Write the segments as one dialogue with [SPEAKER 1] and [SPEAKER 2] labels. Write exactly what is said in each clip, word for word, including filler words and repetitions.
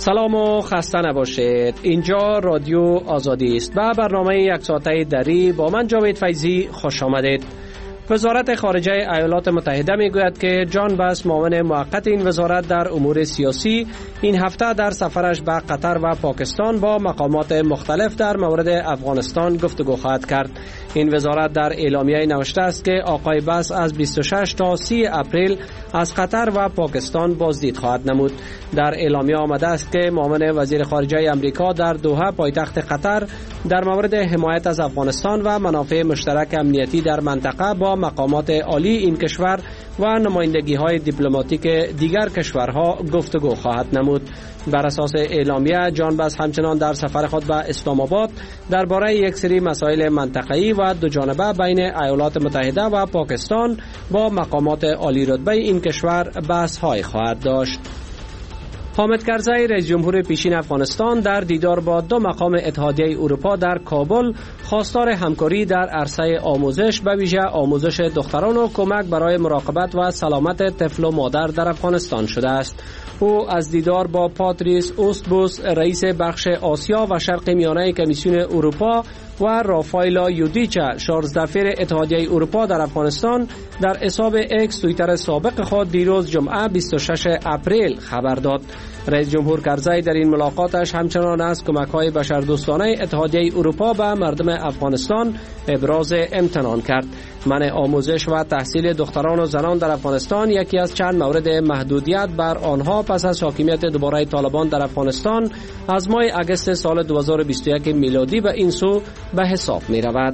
[SPEAKER 1] سلام و خسته نباشید. اینجا رادیو آزادی است و برنامه یک ساعته دری با من جاوید فیضی خوش آمدید. وزارت خارجه ایالات متحده میگوید که جان بس معاون موقت این وزارت در امور سیاسی این هفته در سفرش به قطر و پاکستان با مقامات مختلف در مورد افغانستان گفتگو خواهد کرد. این وزارت در اعلامیه نوشته است که آقای بس از بیست و شش تا سی اپریل از قطر و پاکستان بازدید خواهد نمود. در اعلامیه آمده است که معاون وزیر خارجه امریکا در دوحه پایتخت قطر در مورد حمایت از افغانستان و منافع مشترک امنیتی در منطقه با مقامات عالی این کشور و نمایندگی‌های دیپلماتیک دیگر کشورها گفتگو خواهد نمود. بر اساس اعلامیه جان بس همچنان در سفر خود به اسلام آباد درباره یک سری مسائل منطقه‌ای و دو جانبه بین ایالات متحده و پاکستان با مقامات عالی رتبه این کشور بحث‌های خواهد داشت. حامد کرزی رئیس جمهور پیشین افغانستان در دیدار با دو مقام اتحادیه اروپا در کابل خواستار همکاری در عرصه آموزش به ویژه آموزش دختران و کمک برای مراقبت و سلامت طفل و مادر در افغانستان شده است. او از دیدار با پاتریس اوستبوس رئیس بخش آسیا و شرق میانه کمیسیون اروپا و رافایلا یودیچا شارزدفیر اتحادیه اروپا در افغانستان در حساب اکس توییتر سابق خود دیروز جمعه بیست و شش اپریل خبر داد. رئیس جمهور کرزی در این ملاقاتش همچنان از کمک‌های بشردوستانه اتحادیه اروپا به مردم افغانستان ابراز امتنان کرد. منع آموزش و تحصیل دختران و زنان در افغانستان یکی از چند مورد محدودیت بر آنها پس از حاکمیت دوباره طالبان در افغانستان از ماه اگست سال دو هزار و بیست و یک میلادی به این سو به حساب می رود.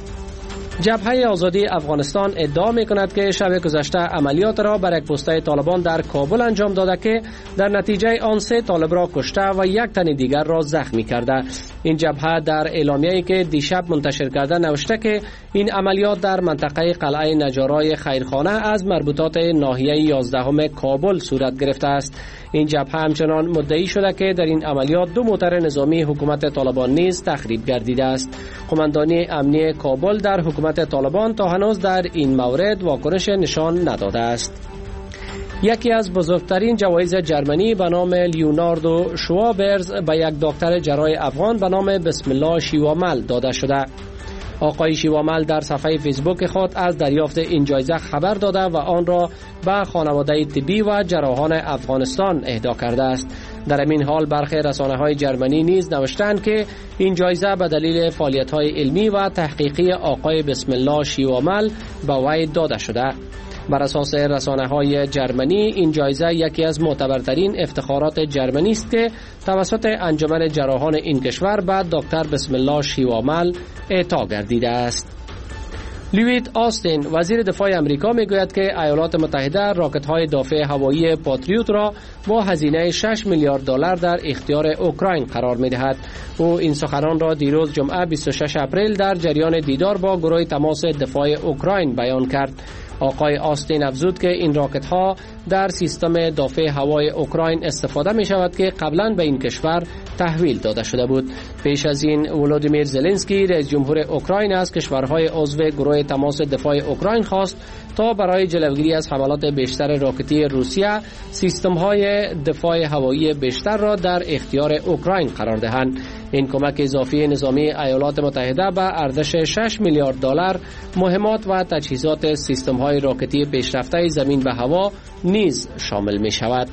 [SPEAKER 1] جبهه آزادی افغانستان ادعا می کند که شب گذشته عملیات را بر یک پسته طالبان در کابل انجام داده که در نتیجه آن سه طالب را کشته و یک تن دیگر را زخمی کرده. این جبهه در اعلامیه‌ای که دیشب منتشر کرده نوشته که این عملیات در منطقه قلعه نجارای خیرخانه از مربوطات ناحیه یازدهم کابل صورت گرفته است. این جبهه همچنان مدعی شده که در این عملیات دو موتر نظامی حکومت طالبان نیز تخریب گردیده است. قماندانی امنی کابل در حکومت طالبان تا هنوز در این مورد واکنش نشان نداده است. یکی از بزرگترین جوایز جرمنی به نام لیوناردو شوابرز به یک دکتر جراح افغان به نام بسم الله شیوامل داده شده. آقای شیوامل در صفحه فیسبوک خود از دریافت این جایزه خبر داده و آن را به خانواده طبی و جراحان افغانستان اهدا کرده است. در این حال برخی رسانه‌های جرمنی نیز نوشتند که این جایزه به دلیل فعالیت‌های علمی و تحقیقی آقای بسم الله شیوامل به وی داده شده. بر اساس رسانه‌های جرمنی این جایزه یکی از معتبرترین افتخارات جرمنی است که توسط انجمن جراحان این کشور به دکتر بسم الله شیوامل اعطا گردیده است. لوید آستین وزیر دفاع امریکا میگوید که ایالات متحده راکت‌های دافع هوایی پاتریوت را با هزینه شش میلیارد دلار در اختیار اوکراین قرار می‌دهد. او این سخنان را دیروز جمعه بیست و شش اپریل در جریان دیدار با گروه تماس دفاع اوکراین بیان کرد. آقای آستین افزود که این راکت ها در سیستم دافع هوای اوکراین استفاده می شود که قبلا به این کشور تحویل داده شده بود. پیش از این ولودیمیر زلنسکی رئیس جمهور اوکراین از کشورهای عضو گروه تماس دفاع اوکراین خواست تا برای جلوگیری از حملات بیشتر راکتی روسیه سیستم های دفاع هوایی بیشتر را در اختیار اوکراین قرار دهند. این کمک اضافی نظامی ایالات متحده به ارزش شش میلیارد دلار مهمات و تجهیزات سیستم های راکتی پیشرفته زمین به هوا نیز شامل می شود.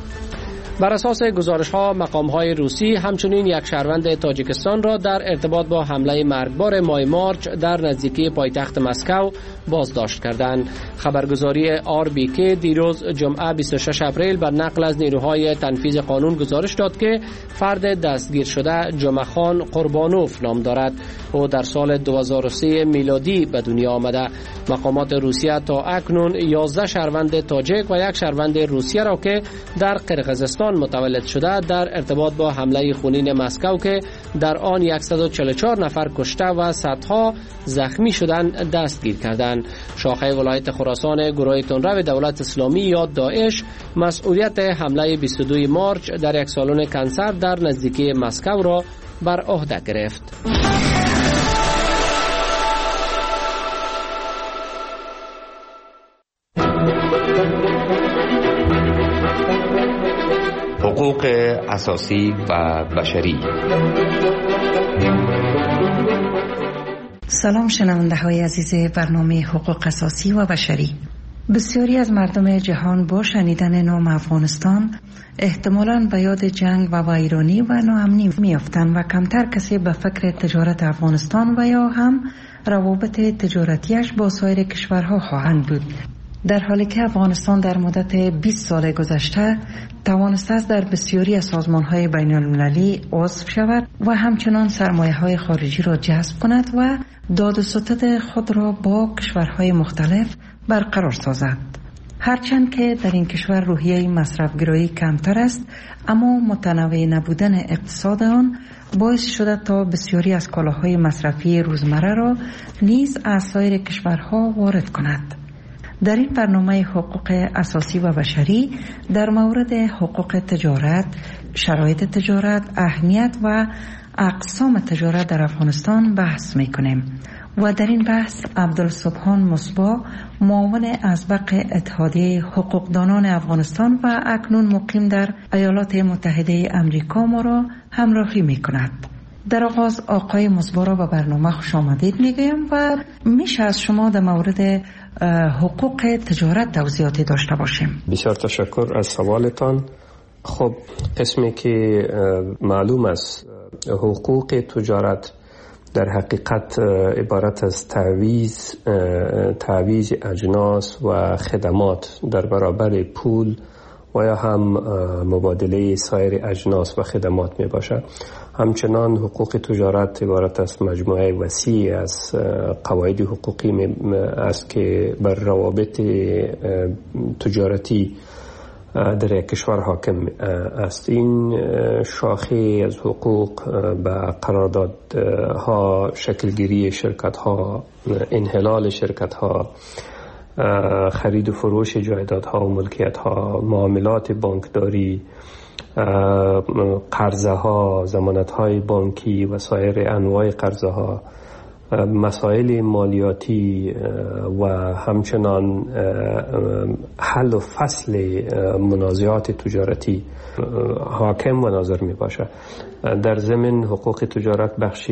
[SPEAKER 1] بر اساس گزارش ها مقام های روسی همچنین یک شهروند تاجیکستان را در ارتباط با حمله مرگبار ماه مارچ در نزدیکی پایتخت مسکو بازداشت کردند. خبرگزاری آر بی کی دیروز جمعه بیست و شش اپریل بر نقل از نیروهای تنفیذ قانون گزارش داد که فرد دستگیر شده جمعخان قربانوف نام دارد. او در سال دو هزار و سه میلادی به دنیا آمده. مقامات روسیه تا اکنون یازده شهروند تاجیک و یک شهروند روسیه را که در قرقیزستان متولد شده در ارتباط با حمله خونین مسکو که در آن صد و چهل و چهار نفر کشته و صدها زخمی شدند دستگیر کردند. شاخه ولایت خراسان گروه تندرو دولت اسلامی یا داعش مسئولیت حمله بیست و دو مارچ در یک سالن کنسر در نزدیکی مسکو را بر عهده گرفت.
[SPEAKER 2] حقوق اساسی و بشری.
[SPEAKER 3] سلام شنونده های عزیز برنامه حقوق اساسی و بشری. بسیاری از مردم جهان با شنیدن نام افغانستان احتمالاً به یاد جنگ و ویرانی و ناامنی میافتند و کمتر کسی به فکر تجارت افغانستان و یا هم روابط تجارتیش با سایر کشورها خواهند بود. در حالی که افغانستان در مدت بیست سال گذشته توانسته است در بسیاری از سازمان‌های بین‌المللی عضو شود و همچنان سرمایه‌های خارجی را جذب کند و داد و ستد خود را با کشورهای مختلف برقرار سازد. هرچند که در این کشور روحیه مصرف‌گرایی کمتر است، اما متنوع نبودن اقتصاد آن باعث شده تا بسیاری از کالاهای مصرفی روزمره را نیز از سایر کشورها وارد کند. در این برنامه حقوق اساسی و بشری در مورد حقوق تجارت، شرایط تجارت، اهمیت و اقسام تجارت در افغانستان بحث می‌کنیم و در این بحث عبدالسبحان مصباح، معاون ازبق اتحادیه حقوقدانان افغانستان و اکنون مقیم در ایالات متحده امریکا ما را همراهی می‌کند. در آغاز آقای مصباح را به برنامه خوش آمدید میگویم و میشه از شما در مورد حقوق تجارت توضیحاتی داشته باشیم.
[SPEAKER 1] بسیار تشکر از سوالتان. خب قسمی که معلوم است حقوق تجارت در حقیقت عبارت از تعویض تعویض اجناس و خدمات در برابر پول و یا هم مبادله سایر اجناس و خدمات می باشد. همچنان حقوق تجارت عبارت از مجموعه وسیع از قواعد حقوقی است که بر روابط تجارتی در یک کشور حاکم است. این شاخه از حقوق به قراردادها، شکلگیری شرکت ها، انحلال شرکت ها، خرید و فروش جایدادها و ملکیت ها، معاملات بانکداری، قرضه ها، ضمانت های بانکی و سایر انواع قرضه ها، مسائل مالیاتی و همچنان حل و فصل منازعات تجارتی حاکم و ناظر می باشد. در ضمن حقوق تجارت بخش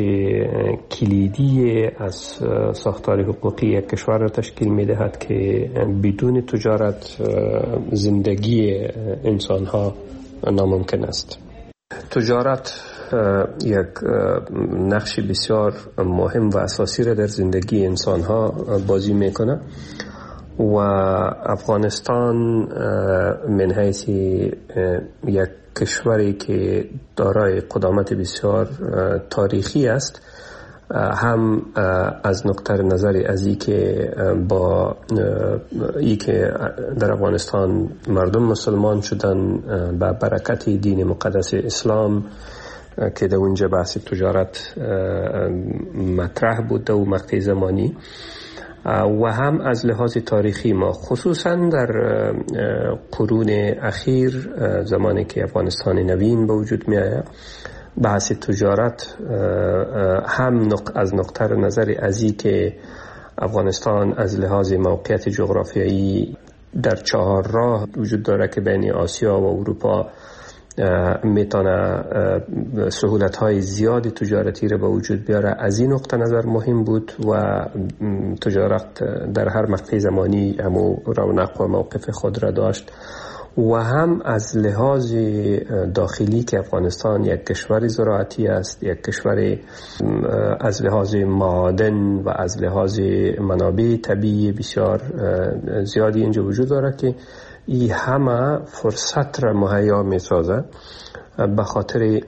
[SPEAKER 1] کلیدی از ساختار حقوقی یک کشور را تشکیل می دهد که بدون تجارت زندگی انسان ها ناممکن است. تجارت یک نقش بسیار مهم و اساسی را در زندگی انسان ها بازی میکنه و افغانستان من حیث یک کشوری که دارای قدامت بسیار تاریخی است، هم از نقطه نظر از ای که با ای که در افغانستان مردم مسلمان شدن با برکت دین مقدس اسلام که در اونجا بحث تجارت مطرح بود و مقطع زمانی، و هم از لحاظ تاریخی ما خصوصا در قرون اخیر زمانی که افغانستان نوین به وجود می آید، بحث تجارت هم از نقطه نظر ازی که افغانستان از لحاظ موقعیت جغرافیایی در چهار راه وجود داره که بین آسیا و اروپا میتونه سهولت های زیادی تجارتی را به وجود بیاره. از این نقطه نظر مهم بود و تجارت در هر مقطع زمانی همو رونق و موقف خود را داشت، و هم از لحاظ داخلی که افغانستان یک کشور زراعتی است، یک کشور از لحاظ معادن و از لحاظ منابع طبیعی بسیار زیادی اینجا وجود دارد که این همه فرصت را مهیا می سازد به خاطر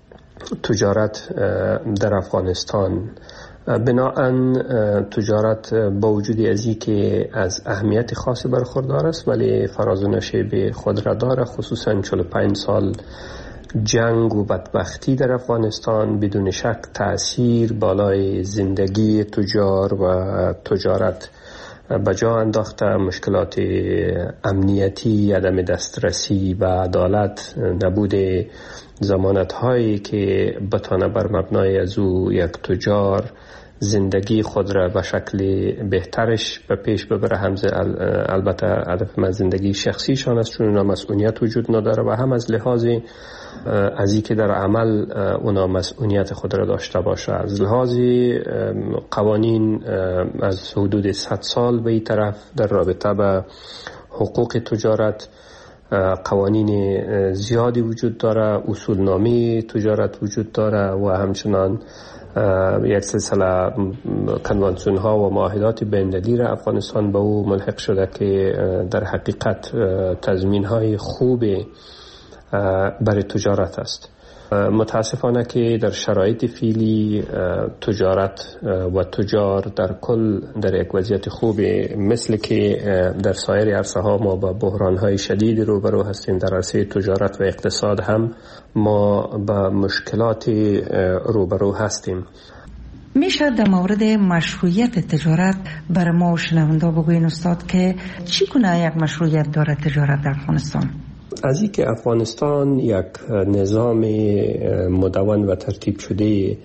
[SPEAKER 1] تجارت در افغانستان. بناهن تجارت با وجود ازی که از اهمیت خاصی برخوردار است ولی فراز و نشیب خود را داره، خصوصا چهل و پنج سال جنگ و بدبختی در افغانستان بدون شک تأثیر بالای زندگی تجار و تجارت به جا انداخته. مشکلات امنیتی، عدم دسترسی به عدالت، نبود ضمانت هایی که بتانه بر مبنای از او یک تجار
[SPEAKER 4] زندگی خود را به شکل بهترش به پیش ببره. هم البته هدف من زندگی شخصیشان است، چون اونا مسئولیت وجود نداره، و هم از لحاظ از اینکه در عمل اونا مسئولیت خود را داشته باشه. از لحاظ قوانین از حدود صد سال به این طرف در رابطه به حقوق تجارت قوانین زیادی وجود داره، اصولنامه تجارت وجود داره و همچنان یک سلسله کنوانسیون ها و معاهدات بین‌المللی را افغانستان به او ملحق شده که در حقیقت تضمین های خوب برای تجارت است. متاسفانه که در شرایط فعلی تجارت و تجار در کل در یک وضعیت خوبی، مثل که در سایر عرصه ها ما با بحران های شدید روبرو هستیم، در عرصه تجارت و اقتصاد هم ما با مشکلات روبرو هستیم.
[SPEAKER 3] میشه در مورد مشروعیت تجارت برای ما و شنونده بگوین استاد که چی کنه یک مشروعیت داره تجارت در افغانستان؟
[SPEAKER 4] از این که افغانستان یک نظام مدون و ترتیب شده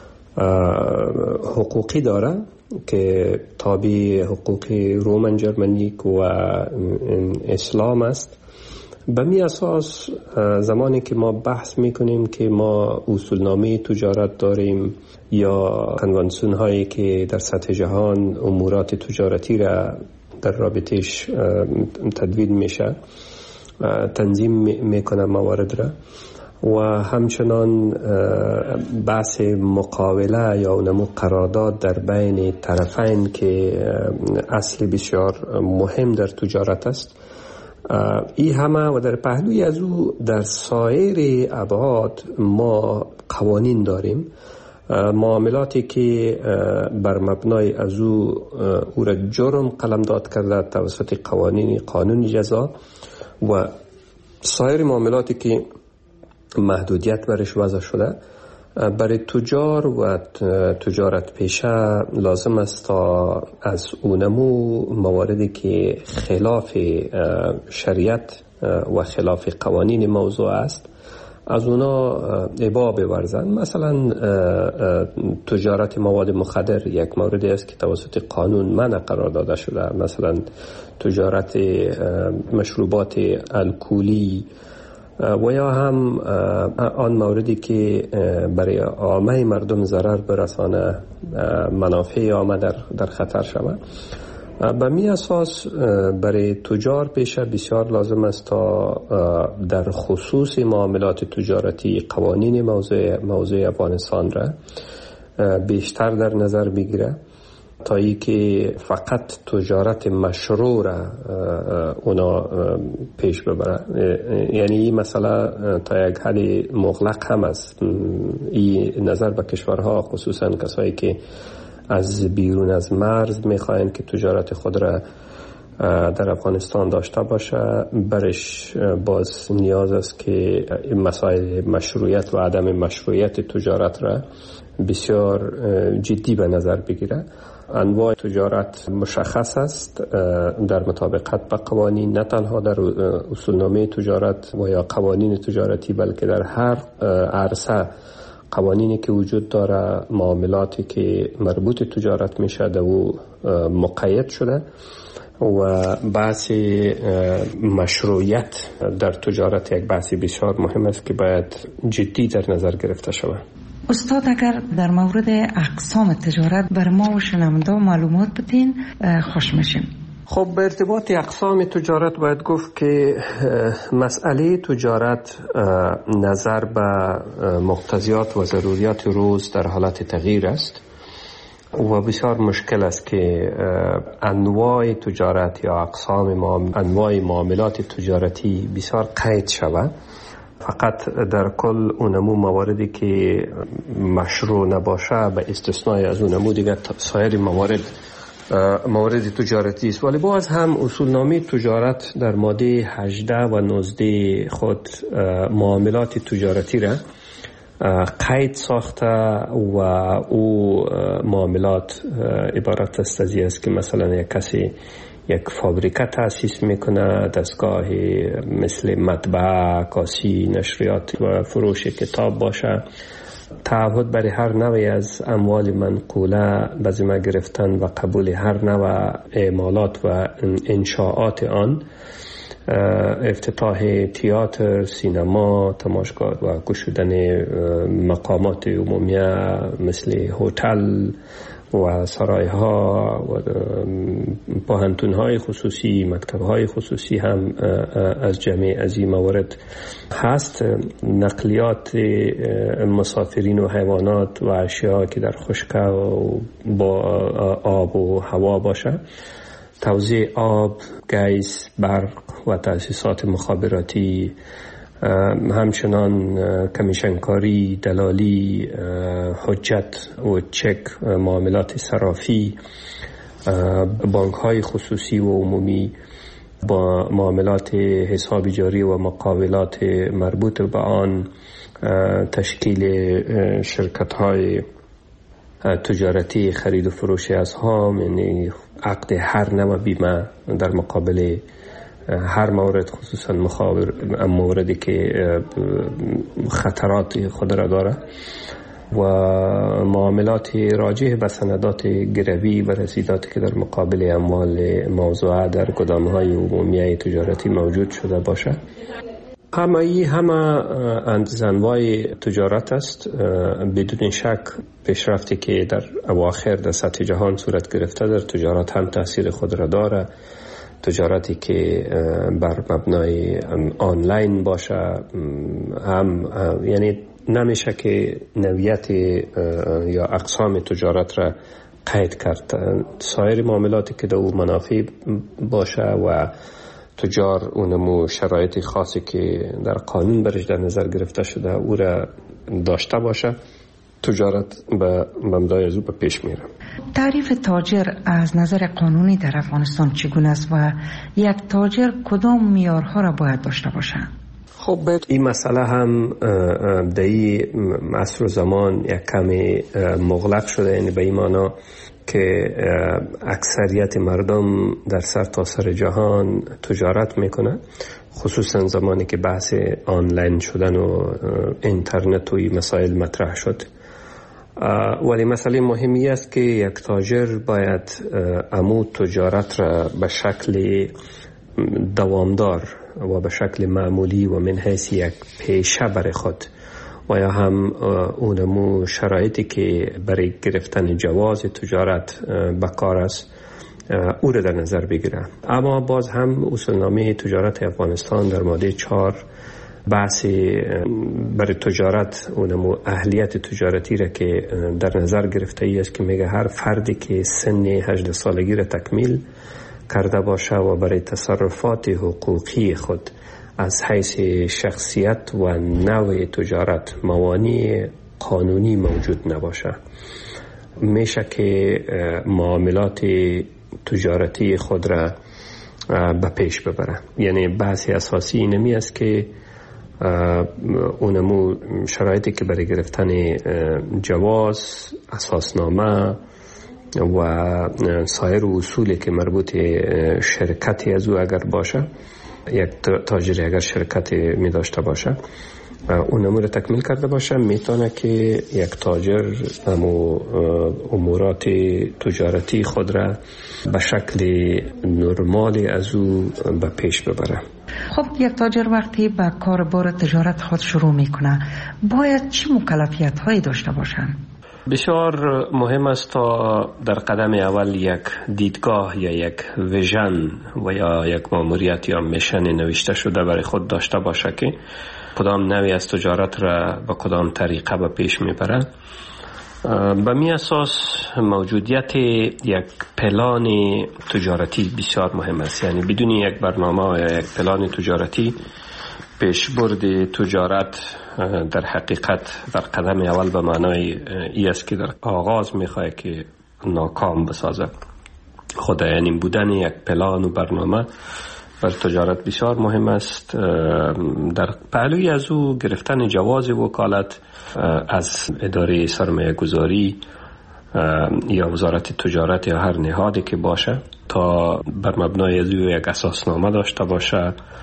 [SPEAKER 4] حقوقی داره که تابع حقوق رومن جرمنیک و اسلام است، به می اساس زمانی که ما بحث میکنیم که ما اصولنامه تجارت داریم یا کنوانسیون هایی که در سطح جهان امورات تجارتی را در رابطهش تدوین میشه، تنظیم میکنه موارد را، و همچنان بحث مقاوله یا اونمو قرارداد در بین طرفین که اصل بسیار مهم در تجارت است. این همه و در پهلوی از او در سایر ابعاد ما قوانین داریم، معاملاتی که بر مبنای از او او را جرم قلمداد کرده توسط قوانین قانون جزا، و سایر معاملاتی که محدودیت برش وضع شده. برای تجار و تجارت پیشه لازم است تا از اونمو مواردی که خلاف شریعت و خلاف قوانین موضوع است از اونا ابا بورزن. مثلا تجارت مواد مخدر یک موردی است که توسط قانون منع قرار داده شده. مثلا تجارت مشروبات الکلی و یا هم آن موردی که برای عامه مردم ضرر برسانه، منافع عامه در, در خطر شود. به می اساس برای تجار پیشه بسیار لازم است تا در خصوص معاملات تجارتی قوانین موضوع, موضوع افغانستان را بیشتر در نظر بگیره، تا ای که فقط تجارت مشروع را اونا پیش ببره. یعنی این مسئله تا یک حد مغلق هم است. این نظر به کشورها، خصوصا کسایی که از بیرون از مرز میخواین که تجارت خود را در افغانستان داشته باشه، برش باز نیاز است که مسائل مشروعیت و عدم مشروعیت تجارت را بسیار جدی به نظر بگیره. انواع تجارت مشخص است در مطابقت با قوانین، نه تنها در اصولنامه تجارت و یا قوانین تجارتی، بلکه در هر عرصه قوانینی که وجود داره، معاملاتی که مربوط تجارت میشه در او مقید شده، و بحث مشروعیت در تجارت یک بحث بسیار مهم است که باید جدی در نظر گرفته شود.
[SPEAKER 3] استاد اگر در مورد اقسام تجارت بر ما و شنونده معلومات بدین خوش میشیم.
[SPEAKER 4] خب به ارتباط اقسام تجارت باید گفت که مسئله تجارت نظر به مقتضیات و ضروریات روز در حالت تغییر است و بسیار مشکل است که انواع تجارت یا اقسام انواع معاملات تجارتی بسیار قید شود. فقط در کل اونمو مواردی که مشروع نباشه به استثنای از اونمو دیگر سایر موارد موارد تجارتی است. ولی باز هم اصولنامه تجارت در ماده هجده و نوزده خود معاملات تجارتی را قید ساخته و او معاملات عبارت است از این است که مثلا یک کسی یک فابریکه تأسیس میکنه، دستگاه مثل مطبعه، کاسی، نشریات و فروش کتاب باشه، تعهد برای هر نوعی از اموال منقوله به ذمه گرفتن و قبول هر نوع اعمالات و انشاءات آن، افتتاح تئاتر، سینما، تماشاگاه و گشودن مقامات عمومیه مثل هتل و سرایها و پوهنتون‌های خصوصی، مکتب‌های خصوصی هم از جمعی از این موارد هست. نقلیات مسافرین و حیوانات و اشیاء که در خشک و با آب و هوا باشه، توزیع آب، گیس، برق و تأسیسات مخابراتی، همچنان کمیشنکاری، دلالی، حجت و چک، معاملات صرافی، بانک های خصوصی و عمومی، با معاملات حساب جاری و مقاولات مربوط به آن، تشکیل شرکت های تجارتی خرید و فروش اسهام، یعنی عقد هر نوع بیمه در مقابل هر مورد، خصوصا موردی که خطرات خود را داره، و معاملات راجع به سندات گروی و رسیداتی که در مقابل اموال موضوعه در گدام‌های عمومی تجارتی موجود شده باشه. همه ای همه انواع تجارت است. بدون شک پیشرفتی که در اواخر در سطح جهان صورت گرفته در تجارت هم تاثیر خود را داره. تجارتی که بر مبنای آنلاین باشه هم، یعنی نمیشه که نوعیت یا اقسام تجارت را قید کرد. سایر معاملاتی که در او منافع باشه و تجار اونمو شرایط خاصی که در قانون برش در نظر گرفته شده او را داشته باشه، تجارت به مبنای از او به پیش میره.
[SPEAKER 3] تعریف تاجر از نظر قانونی در افغانستان چگونه است و یک تاجر کدام معیارها را باید داشته باشد؟
[SPEAKER 4] خب این مسئله هم در این عصر و زمان یک کمی مغلق شده، یعنی به این معنا که اکثریت مردم در سر تا سر جهان تجارت میکنه، خصوصا زمانی که بحث آنلاین شدن و اینترنت و این مسائل مطرح شد. ولی مسئله مهمی است که یک تاجر باید امو تجارت را به شکل دوامدار و به شکل معمولی و من حیث یک پیشه برای خود و یا هم اونمو شرایطی که برای گرفتن جواز تجارت بکار است او را در نظر بگیره. اما باز هم اصولنامه تجارت افغانستان در ماده چهار بحث برای تجارت اونمو اهلیت تجارتی را که در نظر گرفته ای است که میگه هر فردی که سن هجده سالگی را تکمیل کرده باشه و برای تصرفات حقوقی خود از حیث شخصیت و نوع تجارت موانع قانونی موجود نباشه، میشه که معاملات تجارتی خود را به پیش ببره. یعنی بحث اساسی اینمی است که اونمو شرایطی که برای گرفتن جواز، اساسنامه و سایر اصولی که مربوط شرکتی از او اگر باشه، یک تاجر اگر شرکتی می داشته باشه اون امور تکمیل کرده باشه، میتونه که یک تاجر امو امورات تجارتی خود را به شکل نرمالی از او به پیش ببره.
[SPEAKER 3] خب یک تاجر وقتی به کار بار تجارت خود شروع میکنه باید چه مکلفیت هایی داشته باشن؟
[SPEAKER 1] بسیار مهم است تا در قدم اول یک دیدگاه یا یک ویژن و یا یک ماموریت یا میشن نوشته شده برای خود داشته باشه که کدام نوعی از تجارت را به کدام طریقه به پیش میبره. به می اساس موجودیت یک پلان تجارتی بسیار مهم است. یعنی بدون یک برنامه یا یک پلان تجارتی پیشبرد تجارت در حقیقت در قدم اول به معنای ای است که در آغاز میخواه که ناکام بسازه. خود یعنی بودن یک پلان و برنامه بر تجارت بسیار مهم است. در پهلوی از او گرفتن جواز وکالت از اداره سرمایه گذاری یا وزارت تجارت یا هر نهادی که باشه تا بر مبنای از او یک اساسنامه داشته باشه،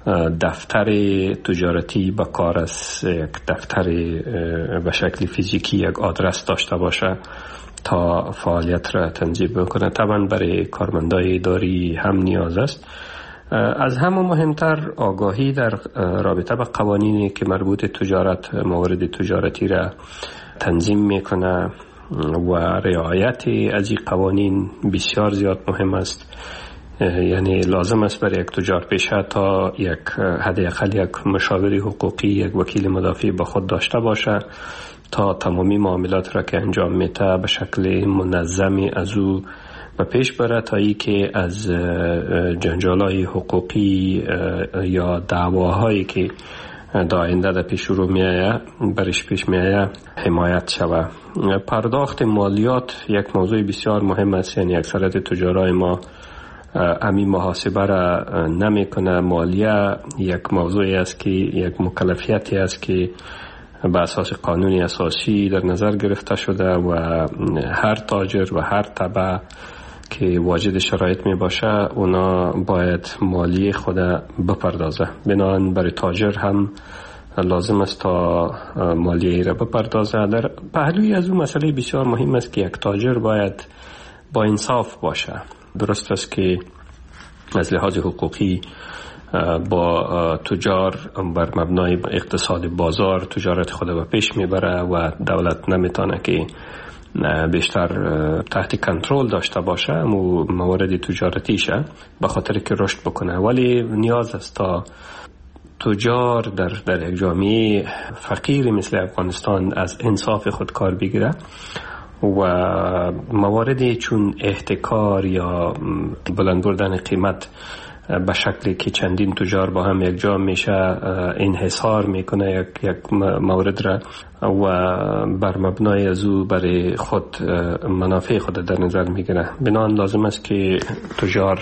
[SPEAKER 4] دفتر تجارتی به کار است، یک دفتر به شکل فیزیکی، یک آدرس داشته باشه تا فعالیت را تنظیم بکنه. طبعا برای کارمندای اداری هم نیاز است. از همه مهمتر آگاهی در رابطه با قوانینی که مربوط تجارت، موارد تجارتی را تنظیم میکنه و رعایت از این قوانین بسیار زیاد مهم است. یعنی لازم است برای یک تجار پیشه تا یک حداقل یک مشاور حقوقی، یک وکیل مدافع با خود داشته باشه تا تمامی معاملات را که انجام میده به شکل منظمی از او و پیش بره تا ای که از جنجالای حقوقی یا دعواهایی که در آینده در پیش رو میایه برش پیش میایه حمایت شود. پرداخت مالیات یک موضوع بسیار مهم است. یعنی اکثریت تجارای ما امی محاسبه را نمی کنه. مالیه یک موضوعی است که یک مکلفیتی است که به اساس قانونی اساسی در نظر گرفته شده و هر تاجر و هر تبع که واجد شرایط می باشه اونا باید مالیه خود بپردازه. بنابراین برای تاجر هم لازم است تا مالیه را بپردازه. در پهلوی از اون مسئله بسیار مهم است که یک تاجر باید با انصاف باشه. درست است که از لحاظ حقوقی با تجار بر مبنای اقتصاد بازار تجارت خود به پیش میبره و دولت نمیتونه که بیشتر تحت کنترل داشته باشه و موارد تجارتیشه به خاطر که رشد بکنه. ولی نیاز است تا تجار در در یک جامعه فقیر مثل افغانستان از انصاف خود کار بگیره و مواردی چون احتکار یا بلند بردن قیمت به شکلی که چندین تجار با هم یک جا میشه انحصار میکنه یک یک مورد را و بر مبنای از او برای خود منافع خود در نظر میگیره. بنابراین لازم است که تجار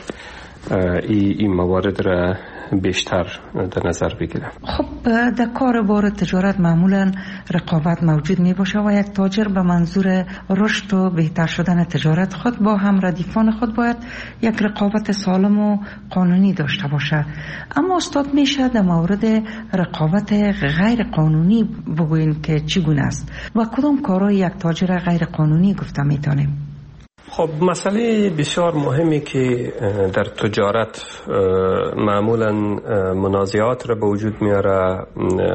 [SPEAKER 4] این ای موارد را بیشتر در نظر بگیره.
[SPEAKER 3] خب در کار بار تجارت معمولا رقابت موجود می باشه و یک تاجر به منظور رشد و بهتر شدن تجارت خود با هم ردیفان خود باید یک رقابت سالم و قانونی داشته باشه. اما استاد میشه در مورد رقابت غیر قانونی بگوین که چگونه است و کدام کارهای یک تاجر غیر قانونی گفته میتونیم؟
[SPEAKER 4] خب مسئله بسیار مهمی که در تجارت معمولا منازعات را به وجود میاره،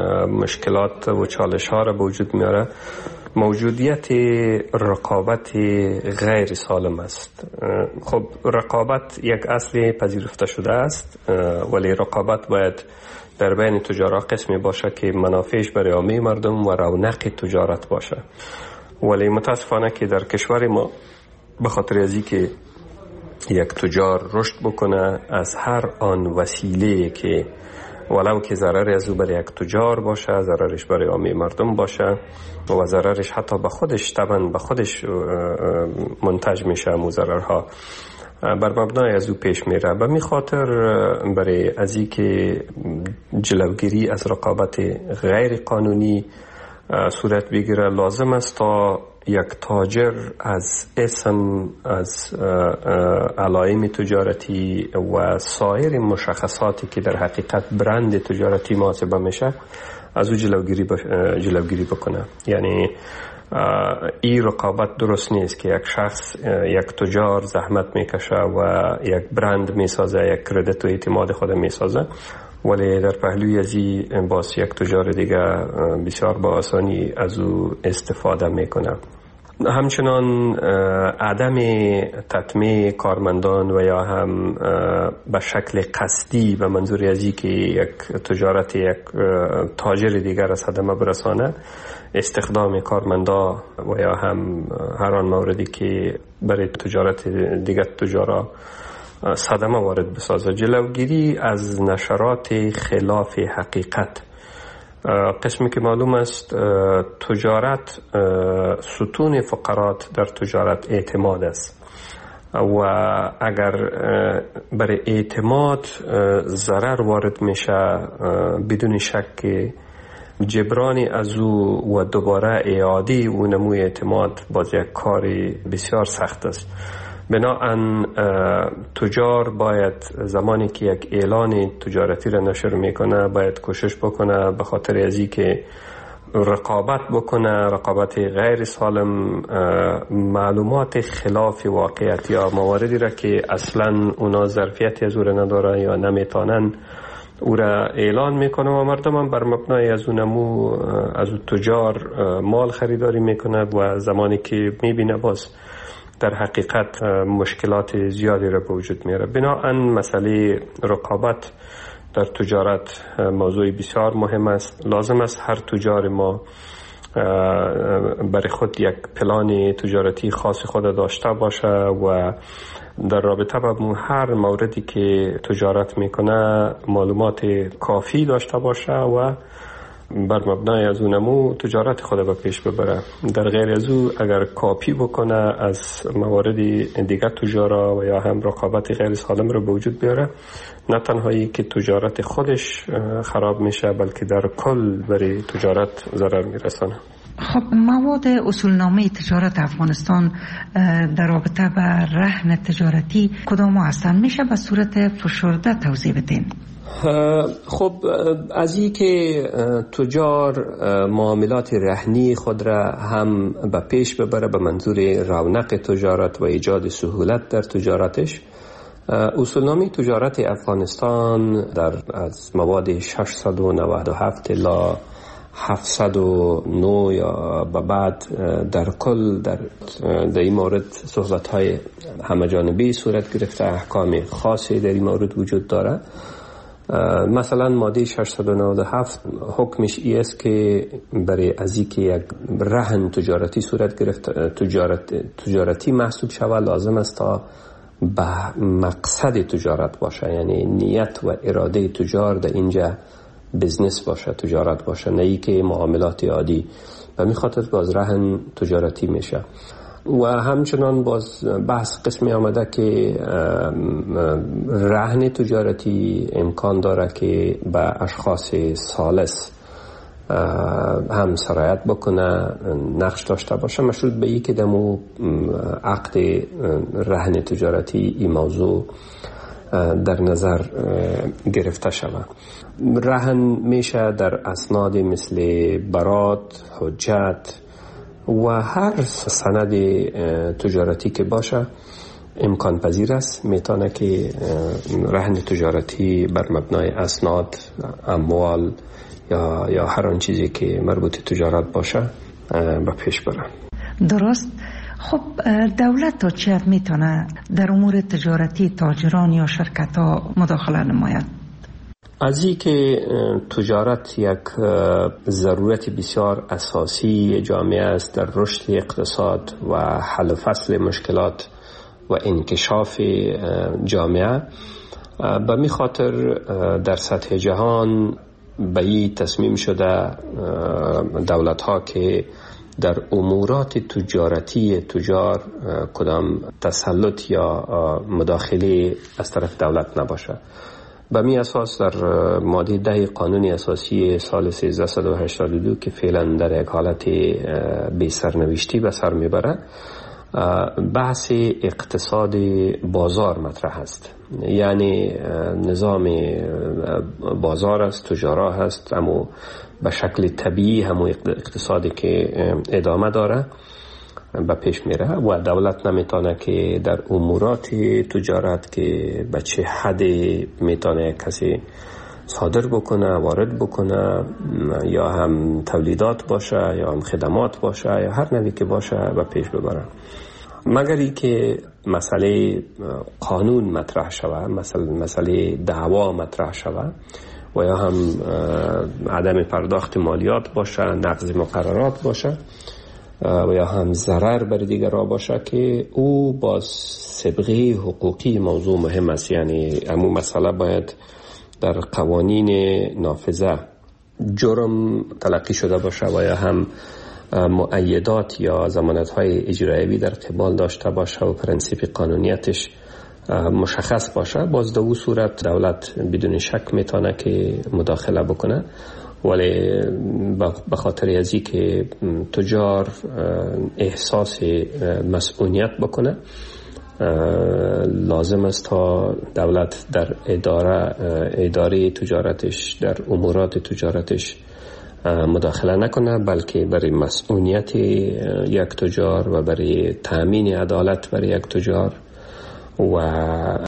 [SPEAKER 4] مشکلات و چالش ها را به وجود میاره، موجودیت رقابت غیر سالم است. خب رقابت یک اصل پذیرفته شده است، ولی رقابت باید در بین تجارا قسمی باشه که منافعش برای عامه مردم و رونق تجارت باشه. ولی متاسفانه که در کشور ما به خاطر ازی که یک تجار رشد بکنه از هر آن وسیله که ولو که ضرر از او برای یک تجار باشه، ضررش برای عامه مردم باشه و ضررش حتی به خودش طبعا به خودش منتج میشه، مو ضررها بر مبنای از او پیش میره. به می خاطر برای ازی که جلوگیری از رقابت غیر قانونی صورت بگیره لازم است تا یک تاجر از اسم، از علائم تجارتی و سایر مشخصاتی که در حقیقت برند تجارتی محاسبه میشه از او جلوگیری جلوگیری بکنه. یعنی این رقابت درست نیست که یک شخص، یک تجار زحمت میکشه و یک برند میسازه، یک کردیت و اعتماد خود میسازه، ولی در پهلوی ازی باز یک تجار دیگه بسیار با آسانی از او استفاده میکنه. همچنان عدم تطمیع کارمندان و یا هم به شکل قصدی به منظور ازی که یک تجارت یک تاجر دیگر از صدمه برسانه، استخدام کارمندا و یا هم هر آن موردی که برای تجارت دیگر تجارا صدمه وارد بسازه. جلوگیری از نشرات خلاف حقیقت. قسمی که معلوم است تجارت، ستون فقرات در تجارت اعتماد است و اگر برای اعتماد ضرر وارد میشه بدون شک جبرانی از او و دوباره اعاده و نموی اعتماد باز یک کار بسیار سخت است. بنابراین تجار باید زمانی که یک اعلان تجارتی را نشر میکنه باید کوشش بکنه به خاطر ازی که رقابت بکنه، رقابت غیر سالم، معلومات خلاف واقعیت یا مواردی را که اصلا اونا ظرفیتی از او را نداره یا نمیتونن او را اعلان میکنه و مردم هم بر مبنای از اونمو از اون تجار مال خریداری میکنه و زمانی که میبینه باز در حقیقت مشکلات زیادی را به وجود میاره. بنابراین مسئله رقابت در تجارت موضوع بسیار مهم است. لازم است هر تجار ما برای خود یک پلان تجارتی خاص خود داشته باشه و در رابطه با هر موردی که تجارت میکنه معلومات کافی داشته باشه و بر مبنای از اونمو تجارت خود به پیش ببره. در غیر از او اگر کاپی بکنه از موارد دیگر تجارا و یا هم رقابت غیر سالم رو به وجود بیاره، نه تنهایی که تجارت خودش خراب میشه بلکه در کل برای تجارت ضرر میرسانه.
[SPEAKER 3] خب مواد اصولنامه تجارت افغانستان در رابطه با رهن تجارتی کدام هستند؟ میشه به صورت فشرده توضیح بدین؟
[SPEAKER 4] خب از این که تجار معاملات رهنی خود را هم به پیش ببره به منظور رونق تجارت و ایجاد سهولت در تجارتش، اصولنامه تجارت افغانستان در از مواد ششصد و نود و هفت الی هفتصد و نه یا به بعد در کل در در این مورد صحبت های همه جانبی صورت گرفته، احکام خاصی در این مورد وجود داره. مثلا ماده ششصد و نود و هفت حکمش ای است که برای ازی که یک رهن تجارتی صورت گرفت تجارت تجارتی محسوب شود لازم است تا به مقصد تجارت باشه، یعنی نیت و اراده تجار در اینجا بزنس باشه، تجارت باشه، نه ای که معاملات عادی. و می خاطر باز رهن تجارتی میشه. و همچنان باز بحث قسمی آمده که رهن تجارتی امکان داره که به اشخاص ثالث هم سرایت بکنه، نقش داشته باشه، مشروط به ای که دمو عقد رهن تجارتی این موضوع در نظر گرفته شود. رهن میشه در اسناد مثل برات، حجت و هر سند تجارتی که باشه امکان پذیر است. میتونه که رهن تجارتی بر مبنای اسناد، اموال یا یا هر آن چیزی که مربوط تجارت باشه به پیش بره.
[SPEAKER 3] درست. خب دولت تا چه حد میتونه در امور تجارتی تاجران یا شرکت ها مداخله نماید؟
[SPEAKER 4] از این که تجارت یک ضرورت بسیار اساسی جامعه است در رشد اقتصاد و حل و فصل مشکلات و انکشاف جامعه، به می خاطر در سطح جهان به این تصمیم شده دولت ها که در امورات تجارتی تجار کدام تسلط یا مداخله از طرف دولت نباشه. به می اساس در ماده ده قانون اساسی سال سیزده و هشتاد و دو که فعلا در یک حالت بی سرنوشتی به سر میبره، بحث اقتصاد بازار مطرح است. یعنی نظام بازار است، تجارا هست، اما به شکل طبیعی همون اقتصادی که ادامه داره به پیش میره و دولت نمیتونه که در امورات تجارت که به چه حد میتونه کسی صادر بکنه، وارد بکنه، یا هم تولیدات باشه یا هم خدمات باشه یا هر نوعی که باشه به پیش ببره، مگر ای که مسئله قانون مطرح شود، مسئله مسئله دعوا مطرح شود و یا هم عدم پرداخت مالیات باشه، نقض مقررات باشه و یا هم ضرر بر دیگرها باشه که او با سابقه حقوقی موضوع مهم است. یعنی امو مسئله باید در قوانین نافذه جرم تلقی شده باشه و یا هم مؤیدات یا ضمانت‌های اجرایی در قبال داشته باشه و پرنسیپ قانونیتش مشخص باشه. باز در اون صورت دولت بدون شک میتونه که مداخله بکنه، ولی به خاطر ازی که تجار احساس مسئولیت بکنه لازم است تا دولت در اداره اداره تجارتش، در امورات تجارتش مداخله نکنه، بلکه برای مسئولیت یک تجار و برای تامین عدالت برای یک تجار و